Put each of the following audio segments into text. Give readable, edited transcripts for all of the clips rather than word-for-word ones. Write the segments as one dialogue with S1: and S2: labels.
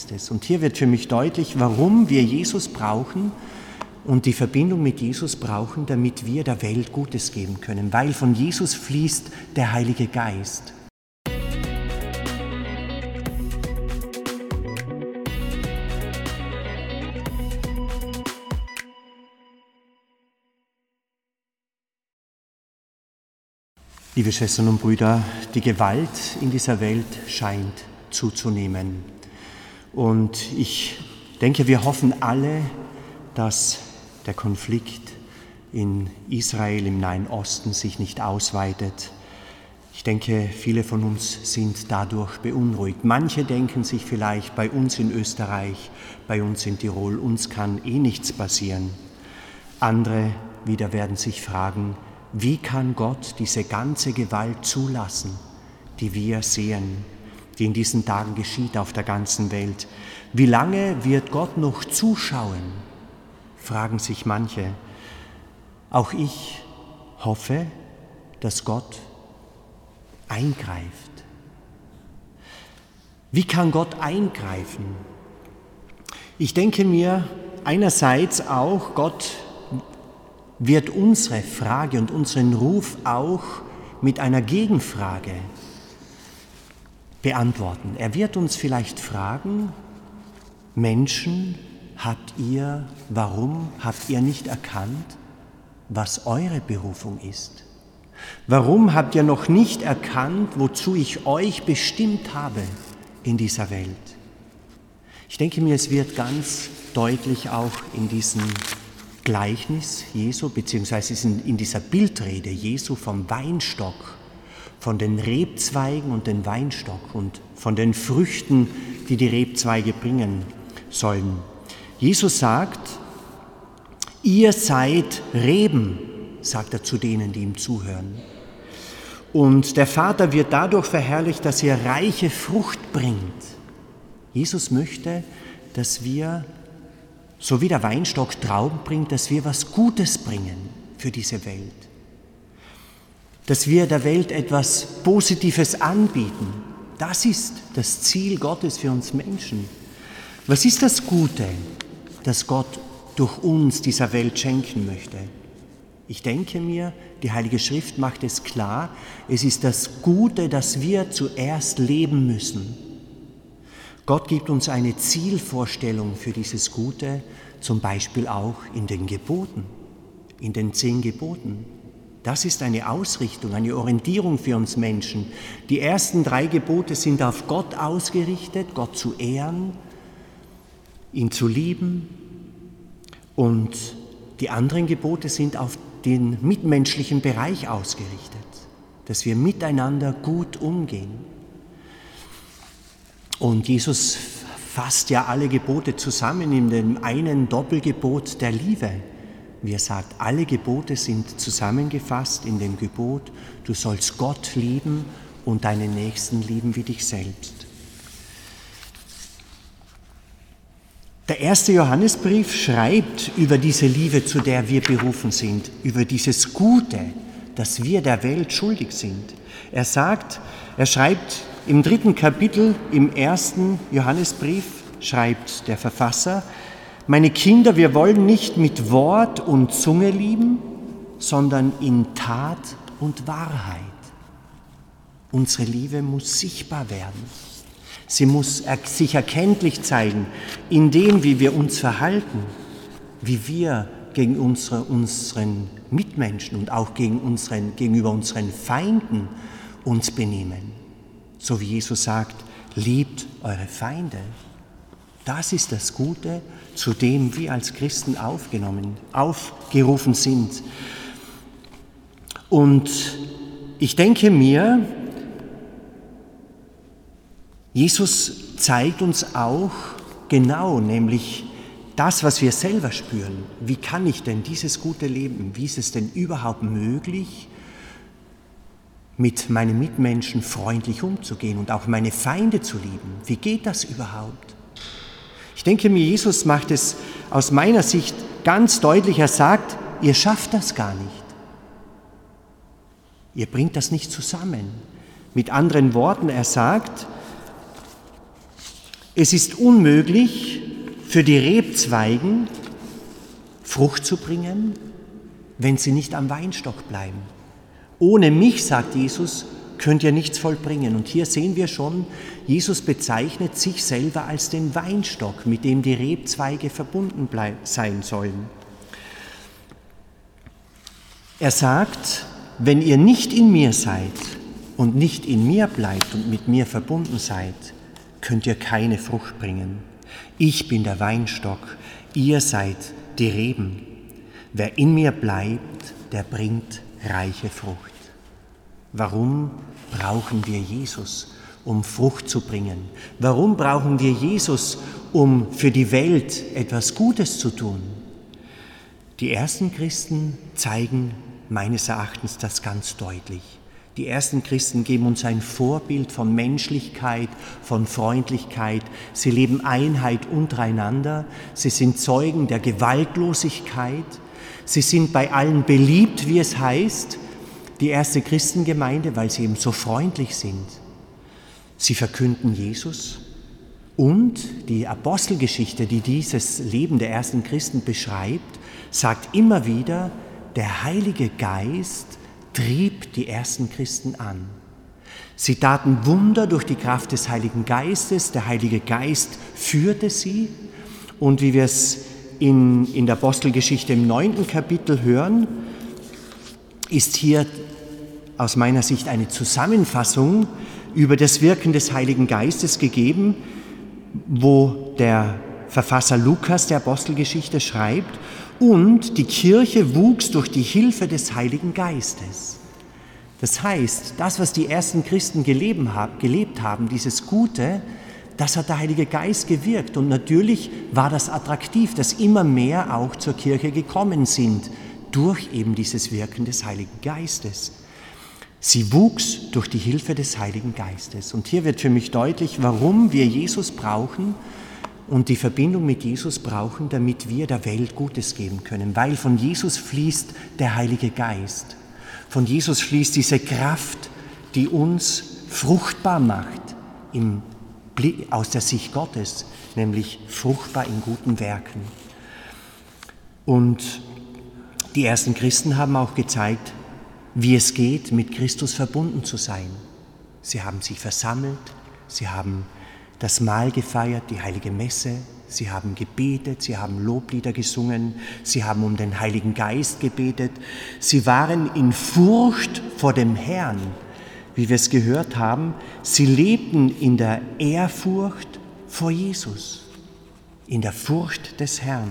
S1: Geistes. Und hier wird für mich deutlich, warum wir Jesus brauchen und die Verbindung mit Jesus brauchen, damit wir der Welt Gutes geben können, weil von Jesus fließt der Heilige Geist. Liebe Schwestern und Brüder, die Gewalt in dieser Welt scheint zuzunehmen. Und ich denke, wir hoffen alle, dass der Konflikt in Israel, im Nahen Osten, sich nicht ausweitet. Ich denke, viele von uns sind dadurch beunruhigt. Manche denken sich vielleicht, bei uns in Österreich, bei uns in Tirol, uns kann nichts passieren. Andere wieder werden sich fragen, wie kann Gott diese ganze Gewalt zulassen, die wir sehen, die in diesen Tagen geschieht auf der ganzen Welt? Wie lange wird Gott noch zuschauen? Fragen sich manche. Auch ich hoffe, dass Gott eingreift. Wie kann Gott eingreifen? Ich denke mir einerseits auch, Gott wird unsere Frage und unseren Ruf auch mit einer Gegenfrage beantworten. Er wird uns vielleicht fragen, Menschen, warum habt ihr nicht erkannt, was eure Berufung ist? Warum habt ihr noch nicht erkannt, wozu ich euch bestimmt habe in dieser Welt? Ich denke mir, es wird ganz deutlich auch in diesem Gleichnis Jesu, beziehungsweise in dieser Bildrede Jesu vom Weinstock, von den Rebzweigen und den Weinstock und von den Früchten, die die Rebzweige bringen sollen. Jesus sagt, ihr seid Reben, sagt er zu denen, die ihm zuhören. Und der Vater wird dadurch verherrlicht, dass er reiche Frucht bringt. Jesus möchte, dass wir, so wie der Weinstock Trauben bringt, dass wir was Gutes bringen für diese Welt. Dass wir der Welt etwas Positives anbieten. Das ist das Ziel Gottes für uns Menschen. Was ist das Gute, das Gott durch uns dieser Welt schenken möchte? Ich denke mir, die Heilige Schrift macht es klar, es ist das Gute, das wir zuerst leben müssen. Gott gibt uns eine Zielvorstellung für dieses Gute, zum Beispiel auch in den Geboten, in den 10 Geboten. Das ist eine Ausrichtung, eine Orientierung für uns Menschen. Die ersten 3 Gebote sind auf Gott ausgerichtet, Gott zu ehren, ihn zu lieben, und die anderen Gebote sind auf den mitmenschlichen Bereich ausgerichtet, dass wir miteinander gut umgehen. Und Jesus fasst ja alle Gebote zusammen in dem einen Doppelgebot der Liebe. Wie er sagt, alle Gebote sind zusammengefasst in dem Gebot, du sollst Gott lieben und deinen Nächsten lieben wie dich selbst. Der 1. Johannesbrief schreibt über diese Liebe, zu der wir berufen sind, über dieses Gute, das wir der Welt schuldig sind. Er schreibt im 3. Kapitel im 1. Johannesbrief, schreibt der Verfasser, meine Kinder, wir wollen nicht mit Wort und Zunge lieben, sondern in Tat und Wahrheit. Unsere Liebe muss sichtbar werden. Sie muss sich erkenntlich zeigen, in dem, wie wir uns verhalten, wie wir gegen unseren Mitmenschen und auch gegenüber unseren Feinden uns benehmen. So wie Jesus sagt, liebt eure Feinde. Das ist das Gute, zu dem wir als Christen aufgerufen sind. Und ich denke mir, Jesus zeigt uns auch genau, nämlich das, was wir selber spüren. Wie kann ich denn dieses gute Leben, wie ist es denn überhaupt möglich, mit meinen Mitmenschen freundlich umzugehen und auch meine Feinde zu lieben? Wie geht das überhaupt? Ich denke mir, Jesus macht es aus meiner Sicht ganz deutlich. Er sagt, ihr schafft das gar nicht. Ihr bringt das nicht zusammen. Mit anderen Worten, er sagt, Es ist unmöglich für die Rebzweigen Frucht zu bringen, wenn sie nicht am Weinstock bleiben. Ohne mich, sagt Jesus, könnt ihr nichts vollbringen. Und hier sehen wir schon, Jesus bezeichnet sich selber als den Weinstock, mit dem die Rebzweige verbunden sein sollen. Er sagt, wenn ihr nicht in mir seid und nicht in mir bleibt und mit mir verbunden seid, könnt ihr keine Frucht bringen. Ich bin der Weinstock, ihr seid die Reben. Wer in mir bleibt, der bringt reiche Frucht. Warum brauchen wir Jesus, um Frucht zu bringen? Warum brauchen wir Jesus, um für die Welt etwas Gutes zu tun? Die ersten Christen zeigen meines Erachtens das ganz deutlich. Die ersten Christen geben uns ein Vorbild von Menschlichkeit, von Freundlichkeit. Sie leben Einheit untereinander. Sie sind Zeugen der Gewaltlosigkeit. Sie sind bei allen beliebt, wie es heißt, die erste Christengemeinde, weil sie eben so freundlich sind. Sie verkünden Jesus. Und die Apostelgeschichte, die dieses Leben der ersten Christen beschreibt, sagt immer wieder, der Heilige Geist trieb die ersten Christen an. Sie taten Wunder durch die Kraft des Heiligen Geistes. Der Heilige Geist führte sie. Und wie wir es in der Apostelgeschichte im 9. Kapitel hören, ist hier aus meiner Sicht eine Zusammenfassung über das Wirken des Heiligen Geistes gegeben, wo der Verfasser Lukas der Apostelgeschichte schreibt, und die Kirche wuchs durch die Hilfe des Heiligen Geistes. Das heißt, das, was die ersten Christen gelebt haben, dieses Gute, das hat der Heilige Geist gewirkt. Und natürlich war das attraktiv, dass immer mehr auch zur Kirche gekommen sind, durch eben dieses Wirken des Heiligen Geistes. Sie wuchs durch die Hilfe des Heiligen Geistes. Und hier wird für mich deutlich, warum wir Jesus brauchen und die Verbindung mit Jesus brauchen, damit wir der Welt Gutes geben können. Weil von Jesus fließt der Heilige Geist. Von Jesus fließt diese Kraft, die uns fruchtbar macht aus der Sicht Gottes, nämlich fruchtbar in guten Werken. Und die ersten Christen haben auch gezeigt, wie es geht, mit Christus verbunden zu sein. Sie haben sich versammelt, sie haben das Mahl gefeiert, die heilige Messe, sie haben gebetet, sie haben Loblieder gesungen, sie haben um den Heiligen Geist gebetet, sie waren in Furcht vor dem Herrn, wie wir es gehört haben, sie lebten in der Ehrfurcht vor Jesus, in der Furcht des Herrn.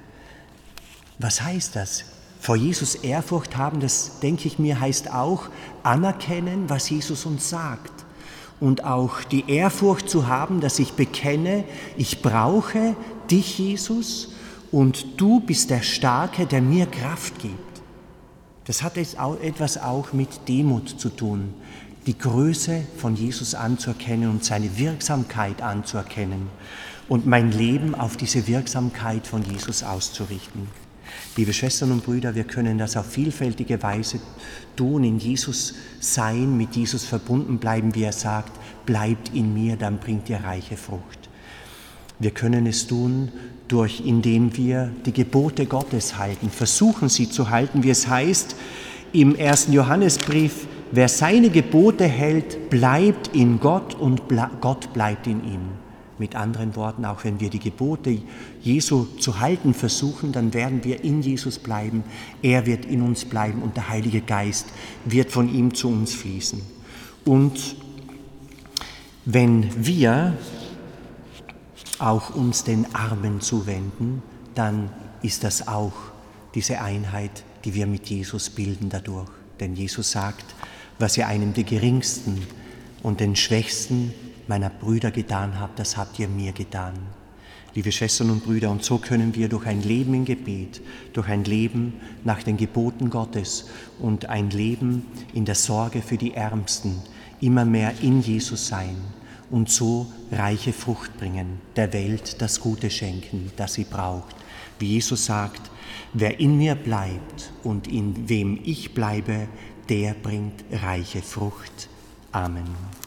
S1: Was heißt das? Vor Jesus Ehrfurcht haben, das denke ich mir, heißt auch anerkennen, was Jesus uns sagt. Und auch die Ehrfurcht zu haben, dass ich bekenne, ich brauche dich, Jesus, und du bist der Starke, der mir Kraft gibt. Das hat etwas auch mit Demut zu tun, die Größe von Jesus anzuerkennen und seine Wirksamkeit anzuerkennen und mein Leben auf diese Wirksamkeit von Jesus auszurichten. Liebe Schwestern und Brüder, wir können das auf vielfältige Weise tun, in Jesus sein, mit Jesus verbunden bleiben, wie er sagt, bleibt in mir, dann bringt ihr reiche Frucht. Wir können es tun, indem wir die Gebote Gottes halten, versuchen sie zu halten, wie es heißt im 1. Johannesbrief, wer seine Gebote hält, bleibt in Gott und Gott bleibt in ihm. Mit anderen Worten, auch wenn wir die Gebote Jesu zu halten versuchen, dann werden wir in Jesus bleiben, er wird in uns bleiben und der Heilige Geist wird von ihm zu uns fließen. Und wenn wir auch uns den Armen zuwenden, dann ist das auch diese Einheit, die wir mit Jesus bilden dadurch. Denn Jesus sagt, was ihr einem der Geringsten und den Schwächsten meiner Brüder getan habt, das habt ihr mir getan. Liebe Schwestern und Brüder, und so können wir durch ein Leben im Gebet, durch ein Leben nach den Geboten Gottes und ein Leben in der Sorge für die Ärmsten immer mehr in Jesus sein und so reiche Frucht bringen, der Welt das Gute schenken, das sie braucht. Wie Jesus sagt, wer in mir bleibt und in wem ich bleibe, der bringt reiche Frucht. Amen.